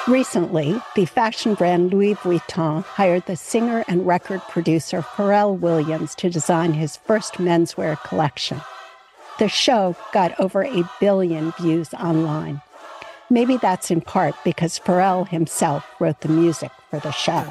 Recently, the fashion brand Louis Vuitton hired the singer and record producer Pharrell Williams to design his first menswear collection. The show got over 1 billion views online. Maybe that's in part because Pharrell himself wrote the music for the show.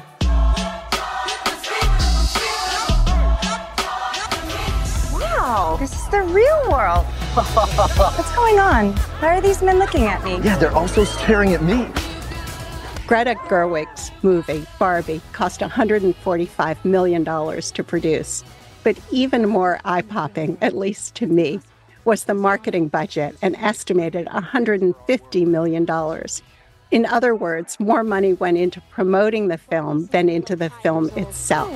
Wow, this is the real world. What's going on? Why are these men looking at me? Yeah, they're also staring at me. Greta Gerwig's movie, Barbie, cost $145 million to produce. But even more eye-popping, at least to me, was the marketing budget, an estimated $150 million. In other words, more money went into promoting the film than into the film itself.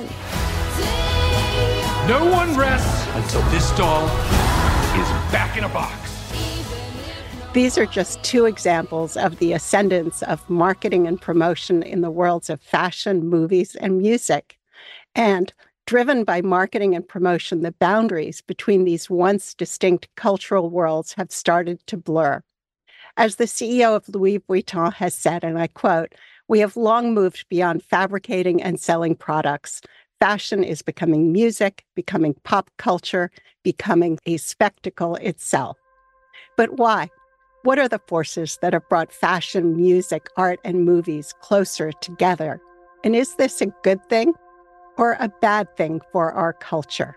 No one rests until this doll is back in a box. These are just two examples of the ascendance of marketing and promotion in the worlds of fashion, movies, and music. And driven by marketing and promotion, the boundaries between these once distinct cultural worlds have started to blur. As the CEO of Louis Vuitton has said, and I quote, "We have long moved beyond fabricating and selling products. Fashion is becoming music, becoming pop culture, becoming a spectacle itself." But why? What are the forces that have brought fashion, music, art, and movies closer together? And is this a good thing or a bad thing for our culture?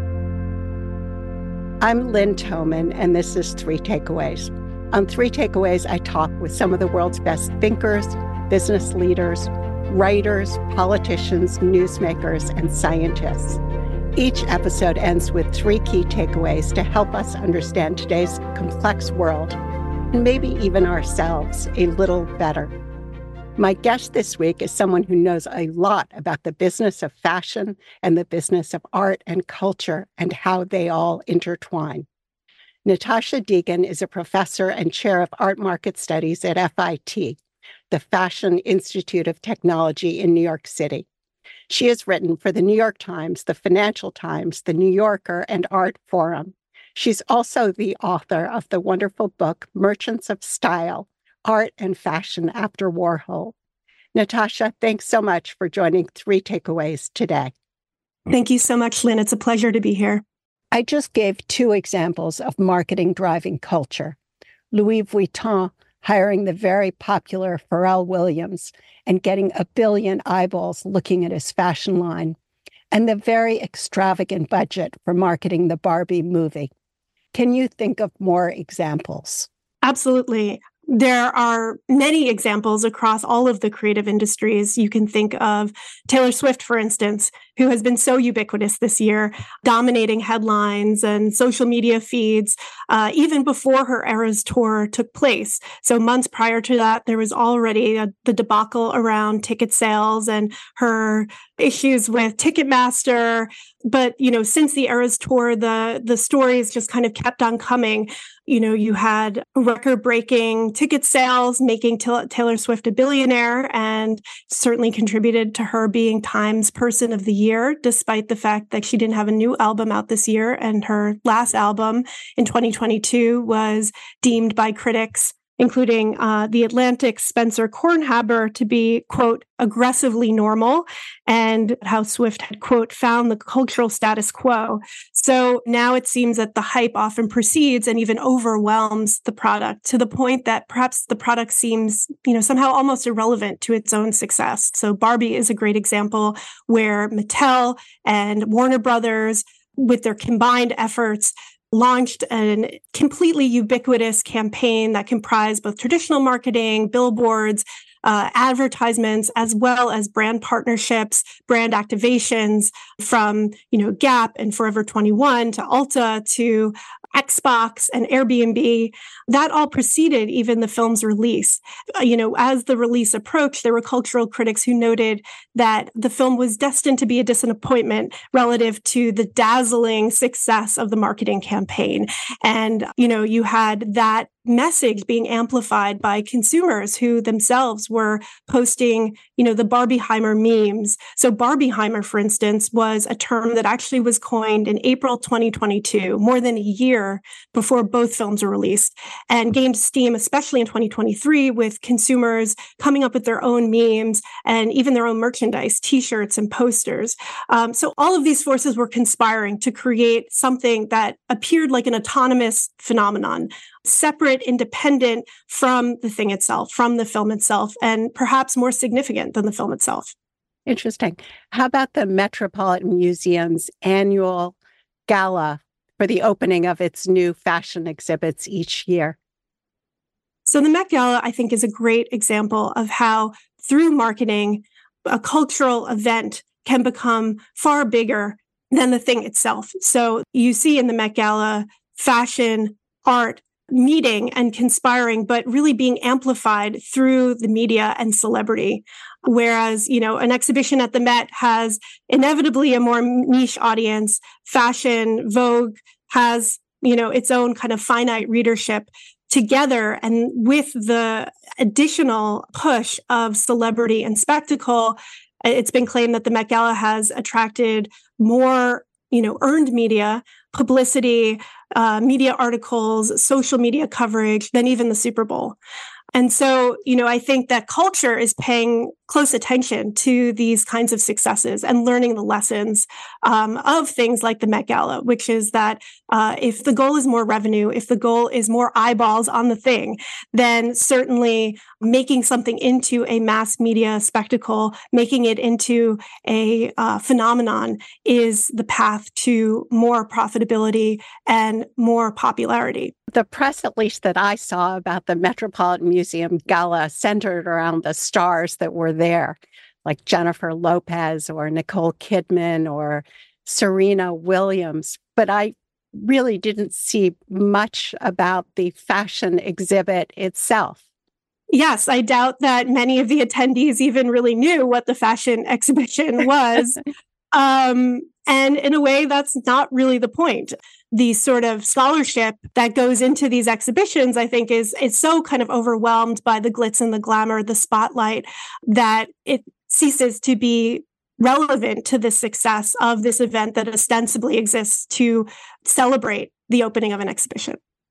I'm Lynn Toman, and this is 3 Takeaways. On 3 Takeaways, I talk with some of the world's best thinkers, business leaders, writers, politicians, newsmakers, and scientists. Each episode ends with 3 key takeaways to help us understand today's complex world, and maybe even ourselves, a little better. My guest this week is someone who knows a lot about the business of fashion and the business of art and culture and how they all intertwine. Natasha Deegan is a professor and chair of art market studies at FIT, the Fashion Institute of Technology in New York City. She has written for the New York Times, the Financial Times, the New Yorker, and Art Forum. She's also the author of the wonderful book, Merchants of Style, Art and Fashion After Warhol. Natasha, thanks so much for joining 3 Takeaways today. Thank you so much, Lynn. It's a pleasure to be here. I just gave 2 examples of marketing driving culture. Louis Vuitton hiring the very popular Pharrell Williams and getting 1 billion eyeballs looking at his fashion line, and the very extravagant budget for marketing the Barbie movie. Can you think of more examples? Absolutely. There are many examples across all of the creative industries. You can think of Taylor Swift, for instance, who has been so ubiquitous this year, dominating headlines and social media feeds, even before her Eras tour took place. So months prior to that, there was already the debacle around ticket sales and her issues with Ticketmaster. But, since the Eras tour, the stories just kind of kept on coming. You had record-breaking ticket sales, making Taylor Swift a billionaire, and certainly contributed to her being Time's Person of the Year, despite the fact that she didn't have a new album out this year. And her last album in 2022 was deemed by critics, including The Atlantic's Spencer Kornhaber, to be, quote, aggressively normal, and how Swift had, quote, found the cultural status quo. So now it seems that the hype often precedes and even overwhelms the product to the point that perhaps the product seems, somehow almost irrelevant to its own success. So Barbie is a great example where Mattel and Warner Brothers, with their combined efforts, launched a completely ubiquitous campaign that comprised both traditional marketing, billboards, advertisements, as well as brand partnerships, brand activations from, Gap and Forever 21 to Ulta to Xbox and Airbnb. That all preceded even the film's release. As the release approached, there were cultural critics who noted that the film was destined to be a disappointment relative to the dazzling success of the marketing campaign. And, you had that message being amplified by consumers who themselves were posting, the Barbieheimer memes. So Barbieheimer, for instance, was a term that actually was coined in April 2022, more than a year before both films were released, and gained steam, especially in 2023, with consumers coming up with their own memes and even their own merchandise, t-shirts and posters. So all of these forces were conspiring to create something that appeared like an autonomous phenomenon, separate, independent from the thing itself, from the film itself, and perhaps more significant than the film itself. Interesting. How about the Metropolitan Museum's annual gala for the opening of its new fashion exhibits each year? So the Met Gala, I think, is a great example of how, through marketing, a cultural event can become far bigger than the thing itself. So you see in the Met Gala fashion, art, meeting and conspiring, but really being amplified through the media and celebrity. Whereas, an exhibition at the Met has inevitably a more niche audience. Fashion, Vogue has, its own kind of finite readership. Together, and with the additional push of celebrity and spectacle, it's been claimed that the Met Gala has attracted more, earned media, publicity, media articles, social media coverage than even the Super Bowl. And so, I think that culture is paying close attention to these kinds of successes and learning the lessons of things like the Met Gala, which is that if the goal is more revenue, if the goal is more eyeballs on the thing, then certainly making something into a mass media spectacle, making it into a phenomenon is the path to more profitability and more popularity. The press, at least that I saw about the Metropolitan Museum Gala, centered around the stars that were there, like Jennifer Lopez or Nicole Kidman or Serena Williams. But I really didn't see much about the fashion exhibit itself. Yes, I doubt that many of the attendees even really knew what the fashion exhibition was. And in a way, that's not really the point. The sort of scholarship that goes into these exhibitions, I think, is so kind of overwhelmed by the glitz and the glamour, the spotlight, that it ceases to be relevant to the success of this event that ostensibly exists to celebrate the opening of an exhibition.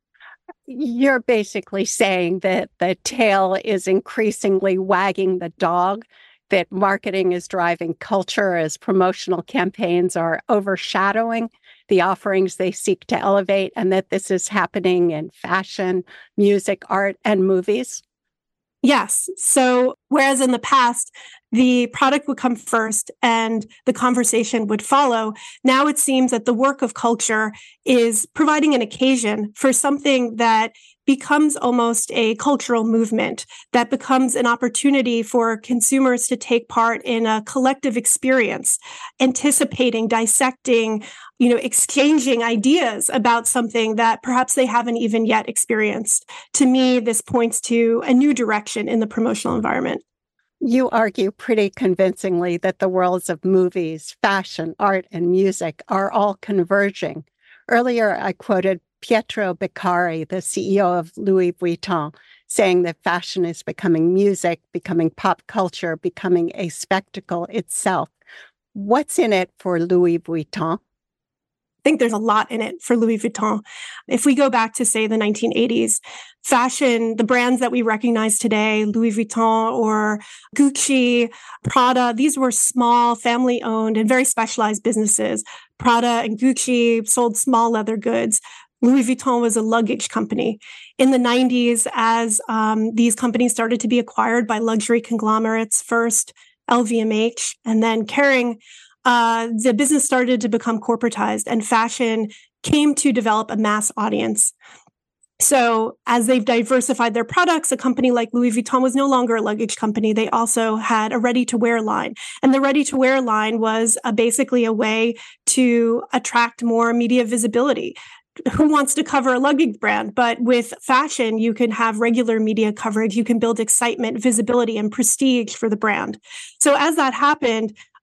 You're basically saying that the tail is increasingly wagging the dog, that marketing is driving culture as promotional campaigns are overshadowing the offerings they seek to elevate, and that this is happening in fashion, music, art, and movies? Yes. So whereas in the past, the product would come first and the conversation would follow, now it seems that the work of culture is providing an occasion for something that becomes almost a cultural movement, that becomes an opportunity for consumers to take part in a collective experience, anticipating, dissecting, exchanging ideas about something that perhaps they haven't even yet experienced. To me, this points to a new direction in the promotional environment. You argue pretty convincingly that the worlds of movies, fashion, art, and music are all converging. Earlier, I quoted Pietro Beccari, the CEO of Louis Vuitton, saying that fashion is becoming music, becoming pop culture, becoming a spectacle itself. What's in it for Louis Vuitton? I think there's a lot in it for Louis Vuitton. If we go back to, say, the 1980s, fashion, the brands that we recognize today, Louis Vuitton or Gucci, Prada, these were small, family-owned and very specialized businesses. Prada and Gucci sold small leather goods. Louis Vuitton was a luggage company. In the 90s, as these companies started to be acquired by luxury conglomerates, first LVMH and then Kering, the business started to become corporatized and fashion came to develop a mass audience. So as they've diversified their products, a company like Louis Vuitton was no longer a luggage company. They also had a ready-to-wear line. And the ready-to-wear line was basically a way to attract more media visibility. Who wants to cover a luggage brand? But with fashion, you can have regular media coverage. You can build excitement, visibility, and prestige for the brand. So as that happened,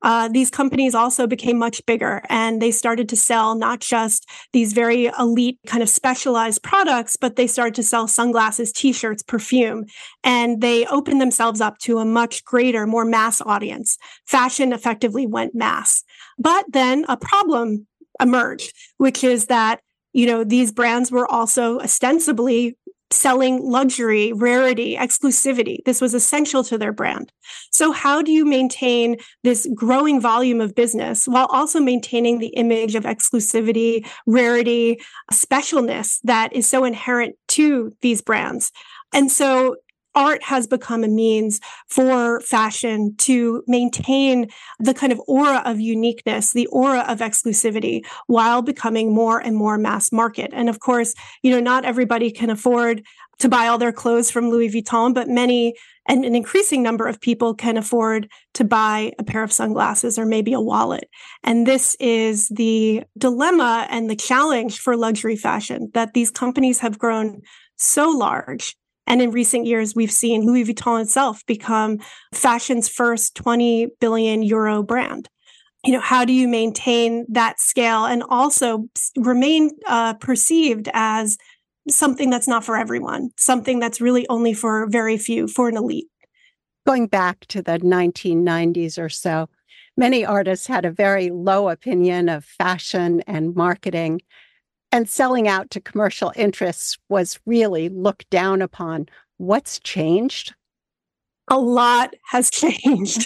these companies also became much bigger, and they started to sell not just these very elite kind of specialized products, but they started to sell sunglasses, t-shirts, perfume, and they opened themselves up to a much greater, more mass audience. Fashion effectively went mass. But then a problem emerged, which is that, these brands were also ostensibly selling luxury, rarity, exclusivity. This was essential to their brand. So how do you maintain this growing volume of business while also maintaining the image of exclusivity, rarity, specialness that is so inherent to these brands? And so art has become a means for fashion to maintain the kind of aura of uniqueness, the aura of exclusivity, while becoming more and more mass market. And of course, not everybody can afford to buy all their clothes from Louis Vuitton, but many and an increasing number of people can afford to buy a pair of sunglasses or maybe a wallet. And this is the dilemma and the challenge for luxury fashion, that these companies have grown so large. And in recent years, we've seen Louis Vuitton itself become fashion's first 20 billion euro brand. How do you maintain that scale and also remain perceived as something that's not for everyone, something that's really only for very few, for an elite? Going back to the 1990s or so, many artists had a very low opinion of fashion and marketing. And selling out to commercial interests was really looked down upon. What's changed? A lot has changed.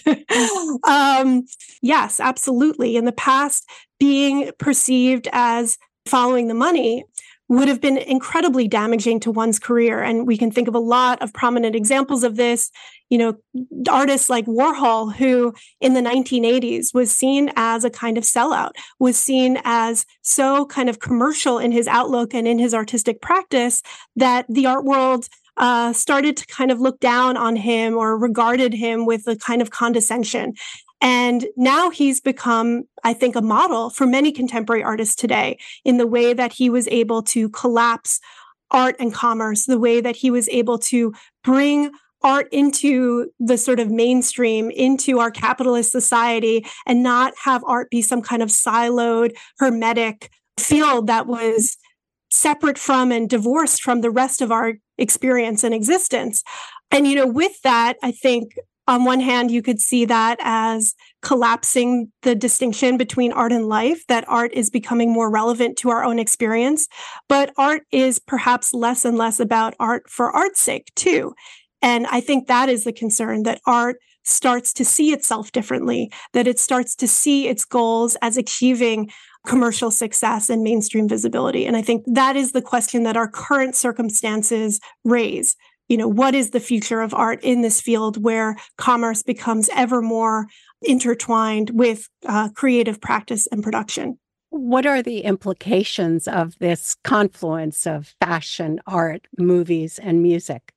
Yes, absolutely. In the past, being perceived as following the money would have been incredibly damaging to one's career. And we can think of a lot of prominent examples of this. Artists like Warhol, who in the 1980s was seen as a kind of sellout, was seen as so kind of commercial in his outlook and in his artistic practice that the art world started to kind of look down on him or regarded him with a kind of condescension. And now he's become, I think, a model for many contemporary artists today in the way that he was able to collapse art and commerce, the way that he was able to bring art into the sort of mainstream, into our capitalist society, and not have art be some kind of siloed, hermetic field that was separate from and divorced from the rest of our experience and existence. And, with that, I think on one hand, you could see that as collapsing the distinction between art and life, that art is becoming more relevant to our own experience. But art is perhaps less and less about art for art's sake, too. And I think that is the concern, that art starts to see itself differently, that it starts to see its goals as achieving commercial success and mainstream visibility. And I think that is the question that our current circumstances raise. What is the future of art in this field where commerce becomes ever more intertwined with creative practice and production? What are the implications of this confluence of fashion, art, movies, and music?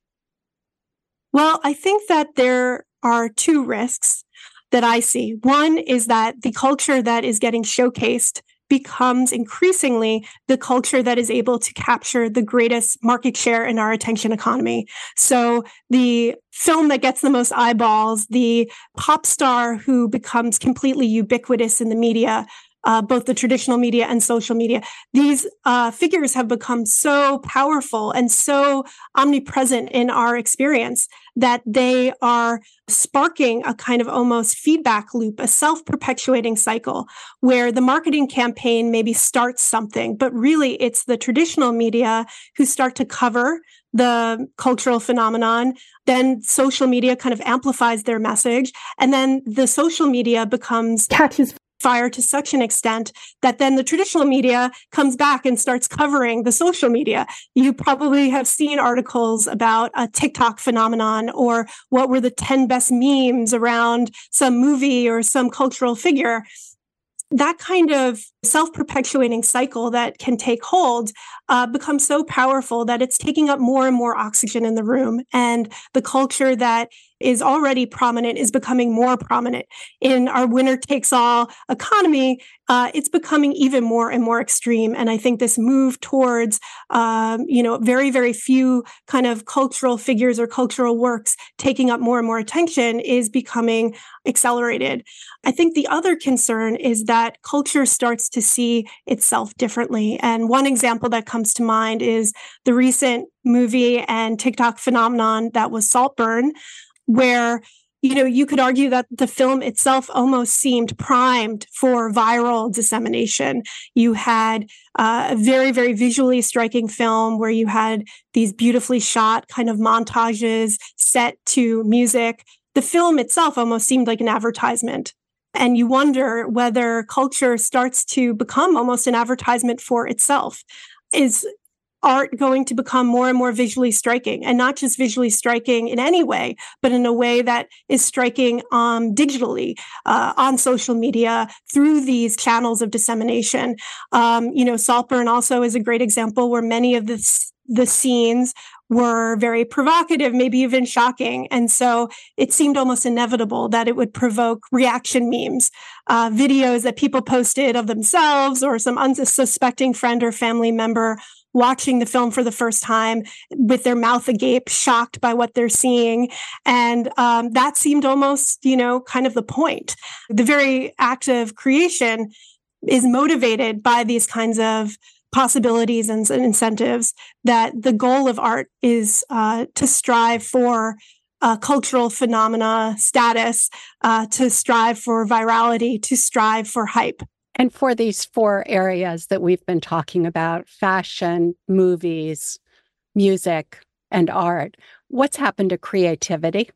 Well, I think that there are two risks that I see. One is that the culture that is getting showcased becomes increasingly the culture that is able to capture the greatest market share in our attention economy. So the film that gets the most eyeballs, the pop star who becomes completely ubiquitous in the media, both the traditional media and social media, these figures have become so powerful and so omnipresent in our experience that they are sparking a kind of almost feedback loop, a self-perpetuating cycle where the marketing campaign maybe starts something, but really it's the traditional media who start to cover the cultural phenomenon. Then social media kind of amplifies their message. And then the social media catches fire to such an extent that then the traditional media comes back and starts covering the social media. You probably have seen articles about a TikTok phenomenon or what were the 10 best memes around some movie or some cultural figure. That kind of self-perpetuating cycle that can take hold becomes so powerful that it's taking up more and more oxygen in the room. And the culture that is already prominent is becoming more prominent. In our winner-takes-all economy, it's becoming even more and more extreme. And I think this move towards, very, very few kind of cultural figures or cultural works taking up more and more attention is becoming accelerated. I think the other concern is that culture starts to see itself differently. And one example that comes to mind is the recent movie and TikTok phenomenon that was Saltburn, where you could argue that the film itself almost seemed primed for viral dissemination. You had a very, very visually striking film where you had these beautifully shot kind of montages set to music. The film itself almost seemed like an advertisement. And you wonder whether culture starts to become almost an advertisement for itself. Is art going to become more and more visually striking, and not just visually striking in any way, but in a way that is striking digitally, on social media, through these channels of dissemination. Saltburn also is a great example where many of the scenes were very provocative, maybe even shocking. And so it seemed almost inevitable that it would provoke reaction memes, videos that people posted of themselves or some unsuspecting friend or family member watching the film for the first time with their mouth agape, shocked by what they're seeing. And that seemed almost, kind of the point. The very act of creation is motivated by these kinds of possibilities and incentives, that the goal of art is to strive for cultural phenomena status, to strive for virality, to strive for hype. And for these 4 areas that we've been talking about, fashion, movies, music, and art, what's happened to creativity?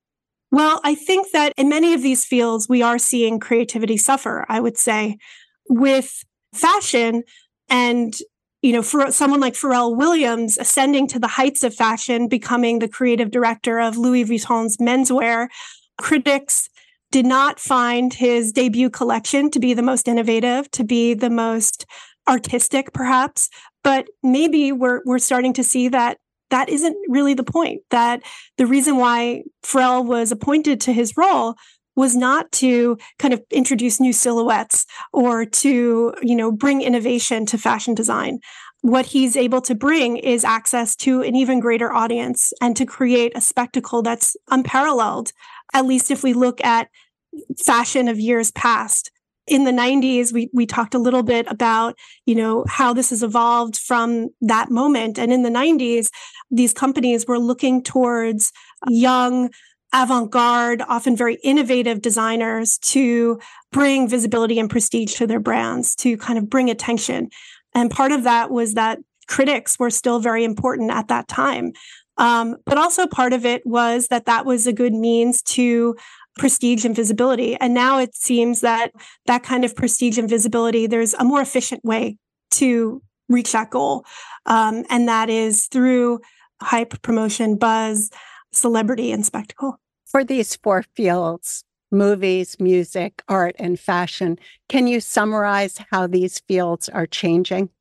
Well, I think that in many of these fields, we are seeing creativity suffer, I would say. With fashion, and, for someone like Pharrell Williams ascending to the heights of fashion, becoming the creative director of Louis Vuitton's menswear, critics did not find his debut collection to be the most innovative, to be the most artistic, perhaps. But maybe we're starting to see that isn't really the point, that the reason why Pharrell was appointed to his role was not to kind of introduce new silhouettes or to, bring innovation to fashion design. What he's able to bring is access to an even greater audience and to create a spectacle that's unparalleled, at least if we look at fashion of years past. In the 90s, we talked a little bit about, how this has evolved from that moment. And in the 90s, these companies were looking towards young, avant-garde, often very innovative designers to bring visibility and prestige to their brands, to kind of bring attention. And part of that was that critics were still very important at that time. But also part of it was that was a good means to prestige and visibility. And now it seems that kind of prestige and visibility, there's a more efficient way to reach that goal. And that is through hype, promotion, buzz, celebrity, and spectacle. For these 4 fields, movies, music, art, and fashion, can you summarize how these fields are changing?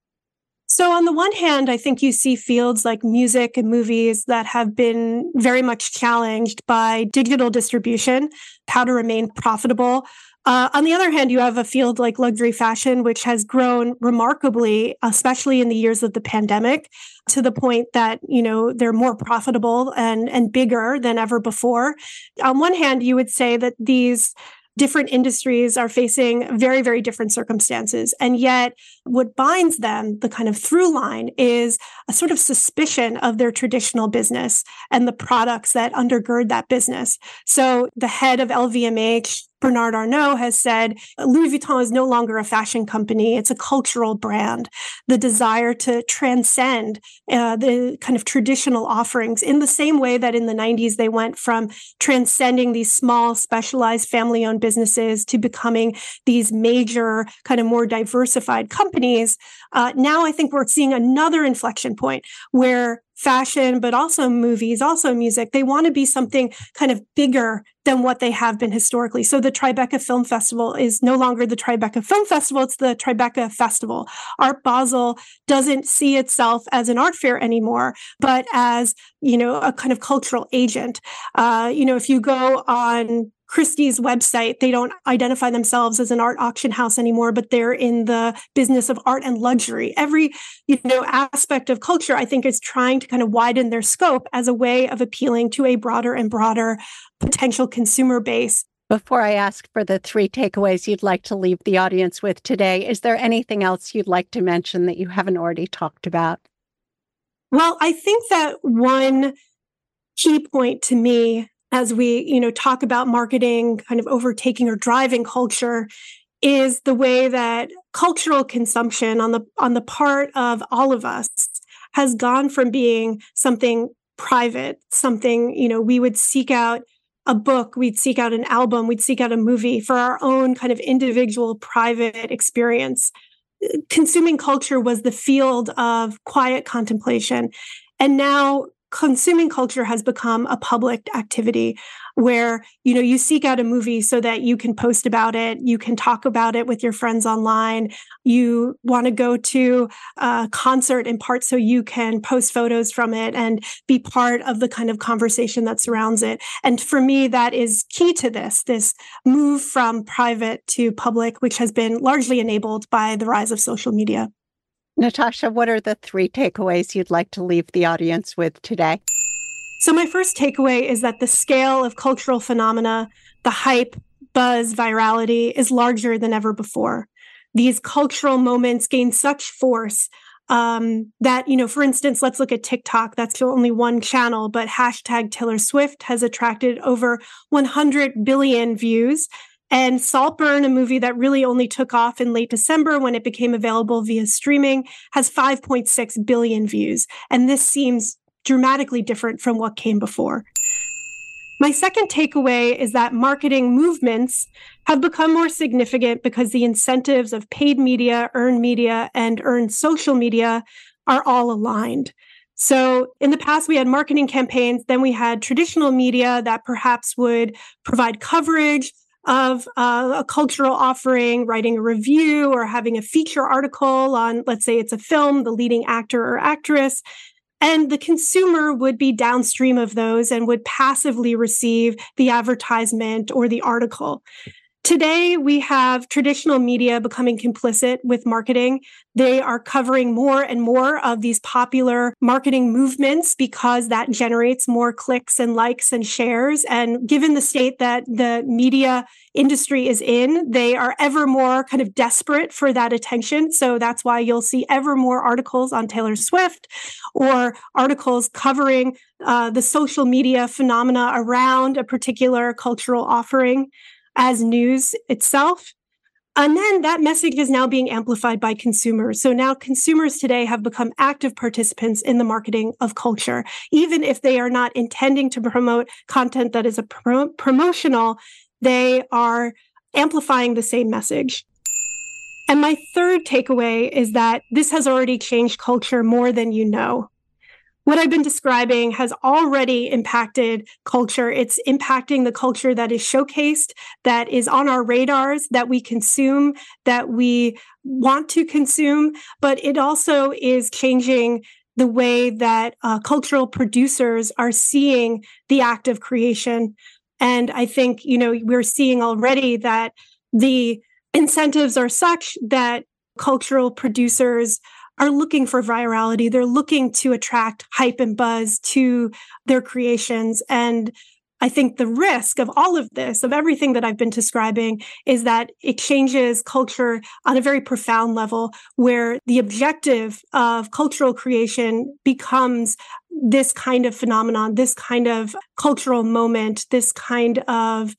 So on the one hand, I think you see fields like music and movies that have been very much challenged by digital distribution, how to remain profitable. On the other hand, you have a field like luxury fashion, which has grown remarkably, especially in the years of the pandemic, to the point that, they're more profitable and bigger than ever before. On one hand, you would say that these different industries are facing very, very different circumstances. And yet what binds them, the kind of through line, is a sort of suspicion of their traditional business and the products that undergird that business. So the head of LVMH, Bernard Arnault, has said Louis Vuitton is no longer a fashion company. It's a cultural brand. The desire to transcend the kind of traditional offerings in the same way that in the 90s they went from transcending these small, specialized family-owned businesses to becoming these major, kind of more diversified companies. Now I think we're seeing another inflection point where fashion, but also movies, also music. They want to be something kind of bigger than what they have been historically. So the Tribeca Film Festival is no longer the Tribeca Film Festival, it's the Tribeca Festival. Art Basel doesn't see itself as an art fair anymore, but as, a kind of cultural agent. If you go on Christie's website, they don't identify themselves as an art auction house anymore, but they're in the business of art and luxury. Every, aspect of culture, I think, is trying to kind of widen their scope as a way of appealing to a broader and broader potential consumer base. Before I ask for the 3 takeaways you'd like to leave the audience with today, is there anything else you'd like to mention that you haven't already talked about? Well, I think that one key point to me as we, talk about marketing kind of overtaking or driving culture is the way that cultural consumption on the part of all of us has gone from being something private, something, we would seek out a book, we'd seek out an album, we'd seek out a movie for our own kind of individual private experience. Consuming culture was the field of quiet contemplation. And now consuming culture has become a public activity where, you seek out a movie so that you can post about it, you can talk about it with your friends online, you want to go to a concert in part so you can post photos from it and be part of the kind of conversation that surrounds it. And for me, that is key to this move from private to public, which has been largely enabled by the rise of social media. Natasha, what are the 3 takeaways you'd like to leave the audience with today? So my first takeaway is that the scale of cultural phenomena, the hype, buzz, virality is larger than ever before. These cultural moments gain such force that, for instance, let's look at TikTok. That's only one channel, but hashtag Taylor Swift has attracted over 100 billion views. And Saltburn, a movie that really only took off in late December when it became available via streaming, has 5.6 billion views. And this seems dramatically different from what came before. My second takeaway is that marketing movements have become more significant because the incentives of paid media, and earned social media are all aligned. So in the past, we had marketing campaigns, then we had traditional media that perhaps would provide coverage of a cultural offering, writing a review or having a feature article on, let's say it's a film, the leading actor or actress. And the consumer would be downstream of those and would passively receive the advertisement or the article. Today, we have traditional media becoming complicit with marketing. They are covering more and more of these popular marketing movements because that generates more clicks and likes and shares. And given the state that the media industry is in, they are ever more kind of desperate for that attention. So that's why you'll see ever more articles on Taylor Swift or articles covering the social media phenomena around a particular cultural offering as news itself. And then that message is now being amplified by consumers. So now consumers today have become active participants in the marketing of culture. Even if they are not intending to promote content that is a promotional, they are amplifying the same message. And my third takeaway is that this has already changed culture more than you know. What I've been describing has already impacted culture. It's impacting the culture that is showcased, that is on our radars, that we consume, that we want to consume, but it also is changing the way that cultural producers are seeing the act of creation. And I think, we're seeing already that the incentives are such that cultural producers are looking for virality. They're looking to attract hype and buzz to their creations. And I think the risk of all of this, of everything that I've been describing, is that it changes culture on a very profound level, where the objective of cultural creation becomes this kind of phenomenon, this kind of cultural moment, this kind of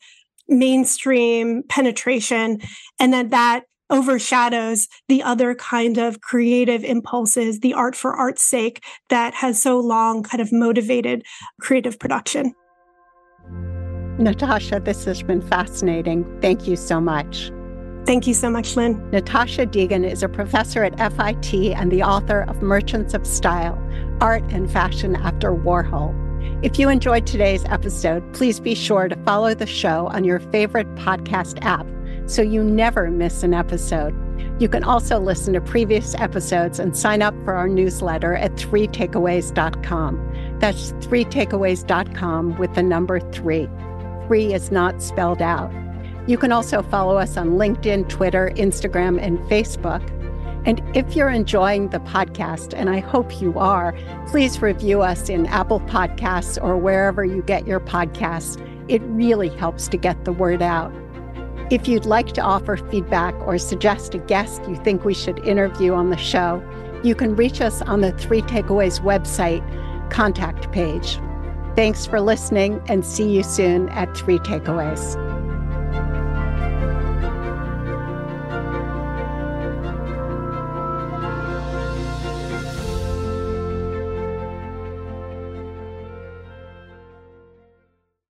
mainstream penetration, and then that overshadows the other kind of creative impulses, the art for art's sake that has so long kind of motivated creative production. Natasha, this has been fascinating. Thank you so much. Thank you so much, Lynn. Natasha Deegan is a professor at FIT and the author of Merchants of Style, Art and Fashion After Warhol. If you enjoyed today's episode, please be sure to follow the show on your favorite podcast app so you never miss an episode. You can also listen to previous episodes and sign up for our newsletter at 3takeaways.com. That's 3takeaways.com with the number 3. 3 is not spelled out. You can also follow us on LinkedIn, Twitter, Instagram, and Facebook. And if you're enjoying the podcast, and I hope you are, please review us in Apple Podcasts or wherever you get your podcasts. It really helps to get the word out. If you'd like to offer feedback or suggest a guest you think we should interview on the show, you can reach us on the 3 Takeaways website contact page. Thanks for listening, and see you soon at 3 Takeaways.